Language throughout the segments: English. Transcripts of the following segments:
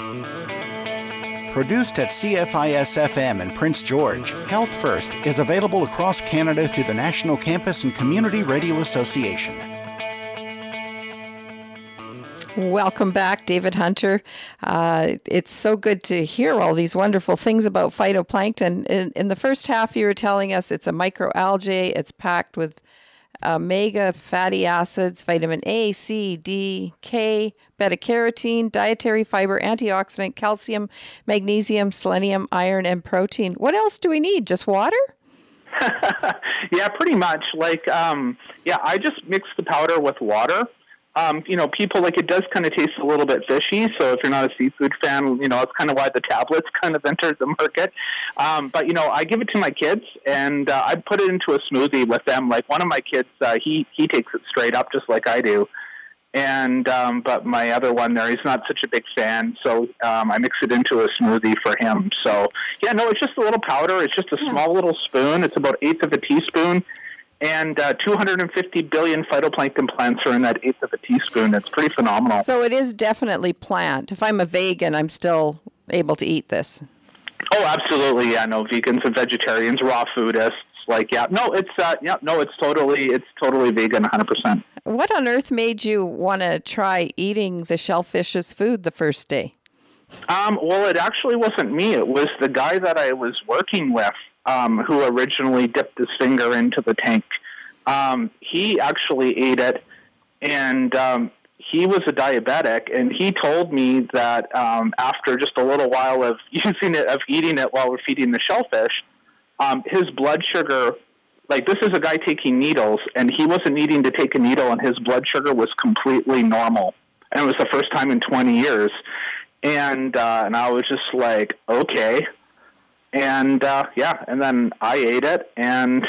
Produced at CFIS-FM in Prince George, Health First is available across Canada through the National Campus and Community Radio Association. Welcome back, David Hunter. It's so good to hear all these wonderful things about phytoplankton. In the first half, you were telling us it's a microalgae. It's packed with omega fatty acids, vitamin A, C, D, K, beta-carotene, dietary fiber, antioxidant, calcium, magnesium, selenium, iron, and protein. What else do we need? Just water? Yeah, pretty much. I just mix the powder with water. People it does kind of taste a little bit fishy. So if you're not a seafood fan, it's kind of why the tablets kind of entered the market. But I give it to my kids and I put it into a smoothie with them. Like one of my kids, he takes it straight up just like I do. And, but my other one there, he's not such a big fan. So, I mix it into a smoothie for him. So it's just a little powder. It's just a small little spoon. It's about 1/8 of a teaspoon. And 250 billion phytoplankton plants are in that 1/8 of a teaspoon. It's pretty phenomenal. So it is definitely plant. If I'm a vegan, I'm still able to eat this. Oh, absolutely. Yeah, no, vegans and vegetarians, raw foodists. It's totally vegan, 100%. What on earth made you want to try eating the shellfish as food the first day? Well, it actually wasn't me. It was the guy that I was working with who originally dipped his finger into the tank. He actually ate it, and he was a diabetic, and he told me that after just a little while of eating it while we're feeding the shellfish, his blood sugar, this is a guy taking needles, and he wasn't needing to take a needle, and his blood sugar was completely normal. And it was the first time in 20 years. And I was just like, okay. And, and then I ate it, and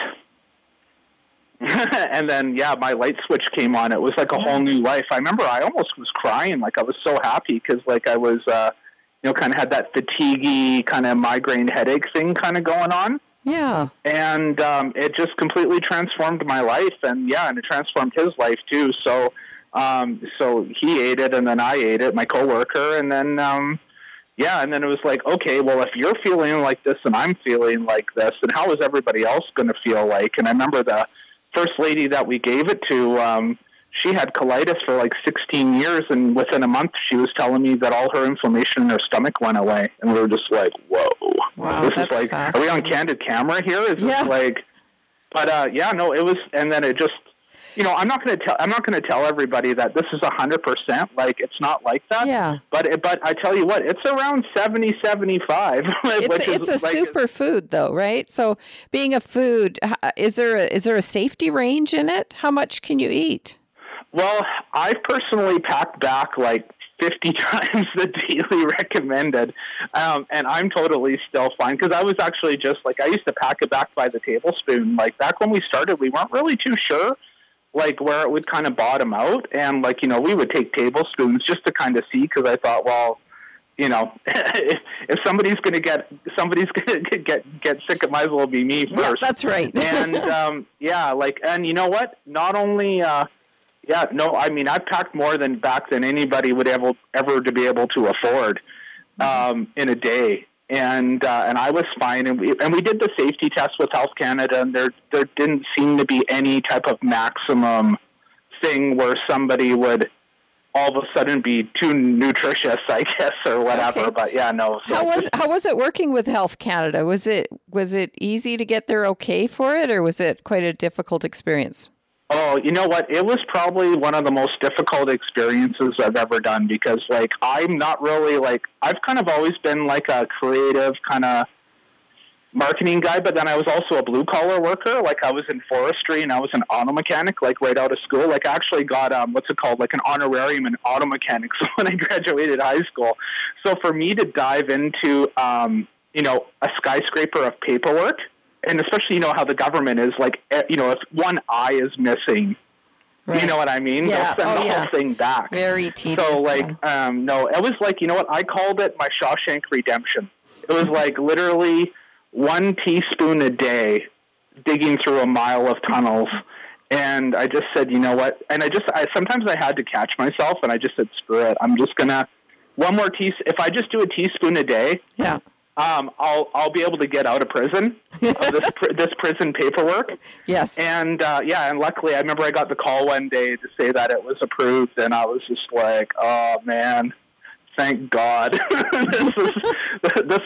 and then, my light switch came on. It was like a whole new life. I remember I almost was crying. I was so happy because, I was, kind of had that fatiguey kind of migraine headache thing kind of going on. Yeah. And it just completely transformed my life, and it transformed his life too. So he ate it, and then I ate it, my coworker, and then and then it was like, okay, well, if you're feeling like this and I'm feeling like this, then how is everybody else going to feel like? And I remember the first lady that we gave it to, she had colitis for 16 years, and within a month she was telling me that all her inflammation in her stomach went away. And we were just like, whoa. Wow, this that's is are we on candid camera here? Is this it was, and then it just, I'm not going to tell everybody that this is 100%. It's not like that. Yeah. But I tell you what, it's around 70, 75. It's a superfood, though, right? So, being a food, is there a safety range in it? How much can you eat? Well, I've personally packed back 50 times the daily recommended, and I'm totally still fine because I was actually just I used to pack it back by the tablespoon. Back when we started, we weren't really too sure where it would kind of bottom out, and we would take tablespoons just to kind of see, because I thought, well, if somebody's going to get sick, it might as well be me first. Yeah, that's right. And and you know what? Not only I've packed more back than anybody would ever to be able to afford in a day. And I was fine, and we did the safety test with Health Canada, and there didn't seem to be any type of maximum thing where somebody would all of a sudden be too nutritious, I guess, or whatever. Okay. But no. So how was it working with Health Canada? Was it easy to get their okay for it, or was it quite a difficult experience? Oh, you know what? It was probably one of the most difficult experiences I've ever done, because I'm not really I've kind of always been a creative kind of marketing guy, but then I was also a blue collar worker. I was in forestry, and I was an auto mechanic right out of school. I actually got what's it called, an honorarium in auto mechanics when I graduated high school. So for me to dive into a skyscraper of paperwork, and especially, how the government is if one eye is missing, right. You know what I mean? Yeah. They'll send the whole thing back. Very tedious. So no, it was you know what? I called it my Shawshank Redemption. It was literally 1 teaspoon a day digging through a mile of tunnels. And I just said, you know what? And sometimes I had to catch myself, and I just said, screw it. I'm just going to one more if I just do a teaspoon a day, yeah, I'll be able to get out of prison of this prison paperwork. Yes. And and luckily I remember I got the call one day to say that it was approved, and I was just like, oh man, thank God. this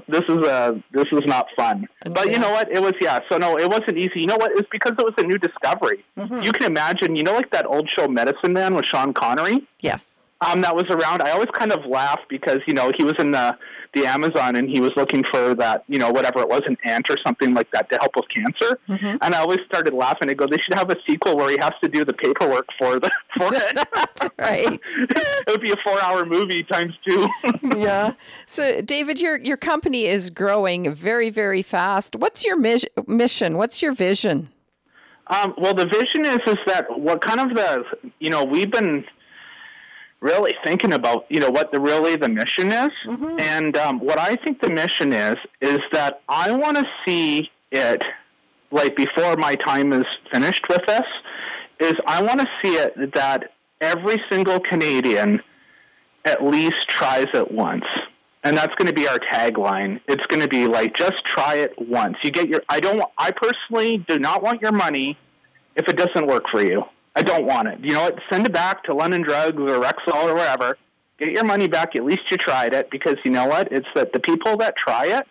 is not fun. But you know what? It was so no, it wasn't easy. You know what? It's because it was a new discovery. Mm-hmm. You can imagine, like that old show Medicine Man with Sean Connery? Yes. That was around. I always kind of laugh because, he was in the Amazon and he was looking for that, whatever it was, an ant or something like that to help with cancer. Mm-hmm. And I always started laughing. I go, they should have a sequel where he has to do the paperwork for it. That's right. It would be a 4-hour movie times 2. Yeah. So, David, your company is growing very, very fast. What's your mission? What's your vision? Well, the vision is that what kind of we've been really thinking about, what the mission is. Mm-hmm. And what I think the mission is that I want to see it, like before my time is finished with this, is I want to see it that every single Canadian at least tries it once. And that's going to be our tagline. It's going to be like, just try it once. You get I personally do not want your money if it doesn't work for you. I don't want it. You know what? Send it back to London Drugs or Rexall or wherever. Get your money back. At least you tried it, because you know what? It's that the people that try it,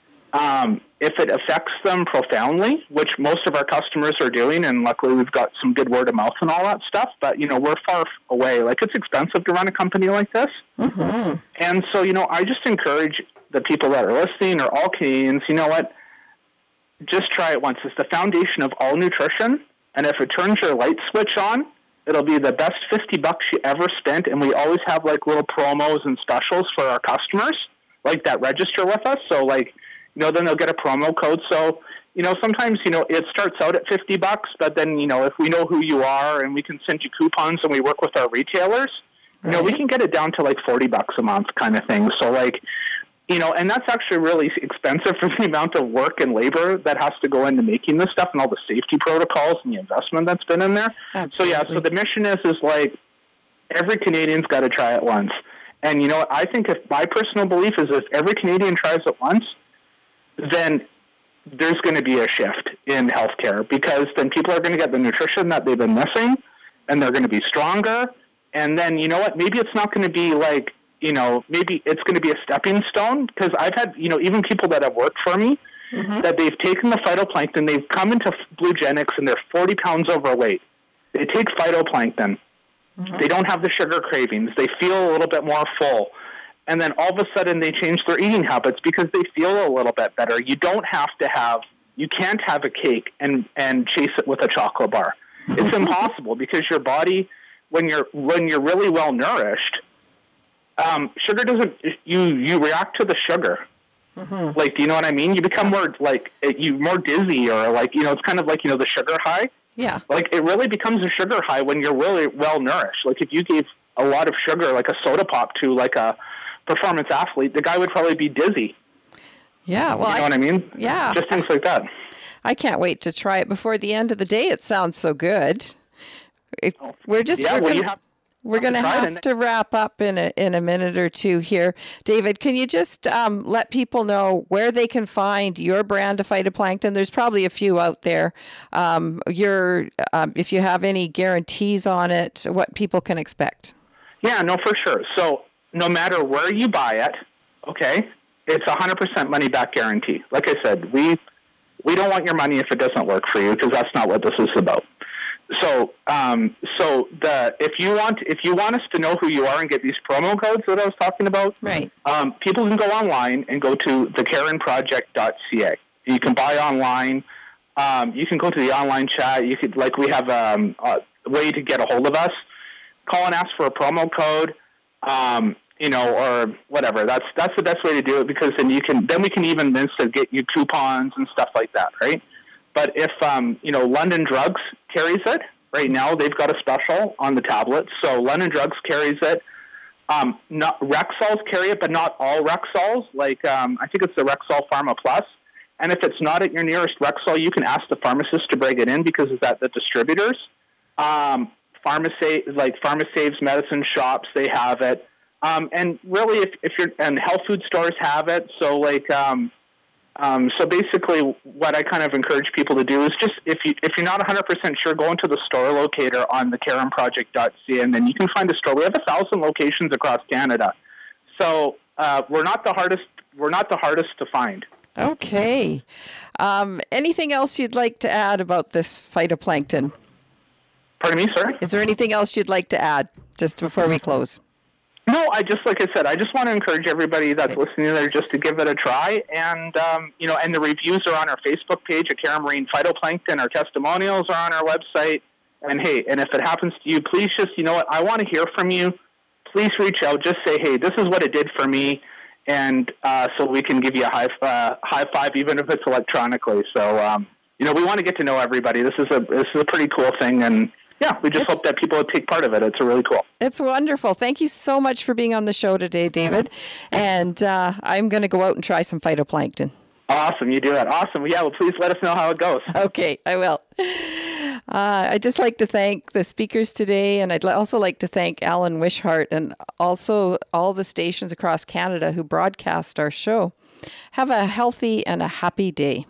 if it affects them profoundly, which most of our customers are doing, and luckily we've got some good word of mouth and all that stuff, but, we're far away. Like, it's expensive to run a company like this. Mm-hmm. And so, I just encourage the people that are listening, or all Canadians, you know what? Just try it once. It's the foundation of all nutrition. And if it turns your light switch on, it'll be the best $50 you ever spent. And we always have like little promos and specials for our customers, like that register with us. So like, then they'll get a promo code. So, sometimes, it starts out at $50, but then, if we know who you are and we can send you coupons and we work with our retailers, right, we can get it down to like $40 a month kind of thing. So like, and that's actually really expensive for the amount of work and labor that has to go into making this stuff and all the safety protocols and the investment that's been in there. Absolutely. So the mission is like every Canadian's got to try it once. And, I think if my personal belief is if every Canadian tries it once, then there's going to be a shift in healthcare, because then people are going to get the nutrition that they've been missing, and they're going to be stronger. And then, maybe it's not going to be like, maybe it's going to be a stepping stone, because I've had, even people that have worked for me, mm-hmm, that they've taken the phytoplankton, they've come into Bluegenics and they're 40 pounds overweight. They take phytoplankton. Mm-hmm. They don't have the sugar cravings. They feel a little bit more full. And then all of a sudden they change their eating habits because they feel a little bit better. You can't have a cake and chase it with a chocolate bar. It's impossible, because your body, when you're really well nourished, sugar doesn't, you react to the sugar. Mm-hmm. Like, do you know what I mean? You become more more dizzy, or like, it's kind of like, the sugar high. Yeah. Like, it really becomes a sugar high when you're really well nourished. Like, if you gave a lot of sugar, like a soda pop, to like a performance athlete, the guy would probably be dizzy. Yeah. Well, you know what I mean? Yeah. Just things like that. I can't wait to try it before the end of the day. It sounds so good. We're going to have to wrap up in a minute or two here. David, can you just let people know where they can find your brand of phytoplankton? There's probably a few out there. If you have any guarantees on it, what people can expect. Yeah, no, for sure. So no matter where you buy it, okay, it's 100% money back guarantee. Like I said, we don't want your money if it doesn't work for you, because that's not what this is about. So, if you want us to know who you are and get these promo codes that I was talking about, right? People can go online and go to thecarinproject.ca. You can buy online. You can go to the online chat. You could, like, we have a way to get a hold of us. Call and ask for a promo code, or whatever. That's the best way to do it, because then we can even get you coupons and stuff like that, right? But if, London Drugs carries it, right now they've got a special on the tablets. So London Drugs carries it. Not Rexalls carry it, but not all Rexalls. Like, I think it's the Rexall Pharma Plus. And if it's not at your nearest Rexall, you can ask the pharmacist to bring it in, because it's at the distributors. PharmaSave's medicine shops, they have it. And really, if you're, and health food stores have it. So so basically what I kind of encourage people to do is just, if you're not 100% sure, go into the store locator on the caronproject.ca, and then you can find a store. We have 1,000 locations across Canada. So we're not the hardest to find. Okay. Anything else you'd like to add about this phytoplankton? Pardon me, sorry? Is there anything else you'd like to add just before we close? No, like I said, I just want to encourage everybody that's listening there just to give it a try. And, and the reviews are on our Facebook page at Caron Marine Phytoplankton. Our testimonials are on our website. And, hey, and if it happens to you, please just, you know what, I want to hear from you. Please reach out. Just say, hey, this is what it did for me. And so we can give you a high five, even if it's electronically. So, we want to get to know everybody. This is a pretty cool thing. And, yeah, we just hope that people take part of it. It's really cool. It's wonderful. Thank you so much for being on the show today, David. And I'm going to go out and try some phytoplankton. Awesome. You do that. Awesome. Yeah, well, please let us know how it goes. Okay, I will. I'd just like to thank the speakers today, and I'd also like to thank Alan Wishart and also all the stations across Canada who broadcast our show. Have a healthy and a happy day.